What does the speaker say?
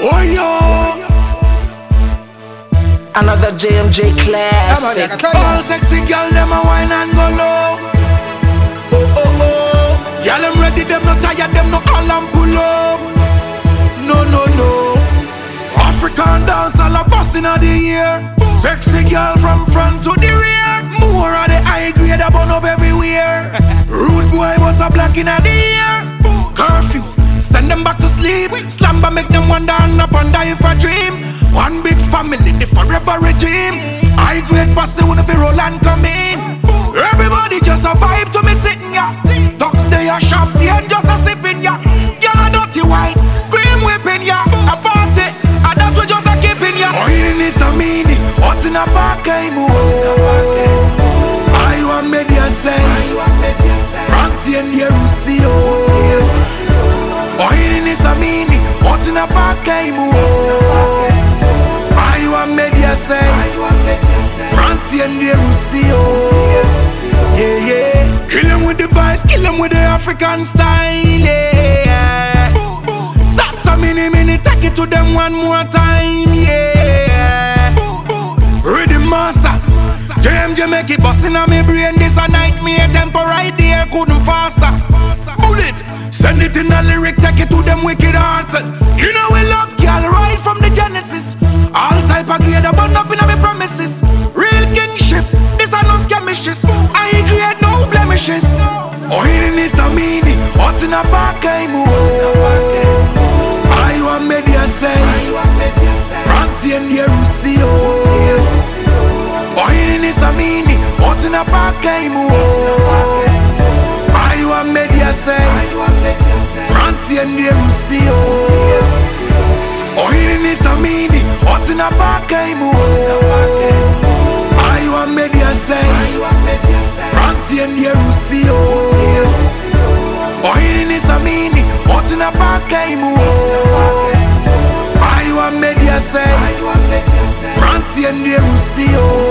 Oh yo, Another JMJ classic. all sexy girl them a wine and go low. Oh oh oh, y'all them ready, them no tired, them no all and pull up. No no no, African dance all a bustin' of the year. Sexy girl from front to the rear. More of the high grade a burn up everywhere. Rude boy was a black in the ear. Curfew, send them back to sleep. Slumber make them wonder and up and die if a dream. One big family, the forever regime. High grade pass when if you roll and come in. Everybody just a vibe to me sitting ya. Ducks they a champagne just a sipping ya. Girl a dirty wine, cream whipping ya. A party, and that we just a keeping ya. Oh, in this a mini, hot in a back I move. I want media say, Ranty and Yerusio. Oh, in this a mini, hot in a back I move. I want media say, Ranty and Yerusio. Yeah, yeah. Kill them with the vibes, kill them with the African style, yeah. Sasa mini, take it to them one more time, yeah. Rhythm master, JMJ make it bustin' on me brain. This a nightmare, tempo right there, couldn't faster. Bullet, send it in a lyric, take it to them wicked hearts. You know we love girl right from the Genesis. All type of grade, burn up in my promises. Real kingship, this a no skirmishes. I grade no blemishes. Oh, in this a mini, hot in a back I move. I want media say, Ranty and Yerusio. Oh, in this a mini, hot in a back I move. I want media say, Ranty and Yerusio. Oh, in this a mini, hot in a back I move. I want media say, Ranty and Yerusio. Oh, in this a mini, hot in a back I move. I want media say, Ranty and Yerusio.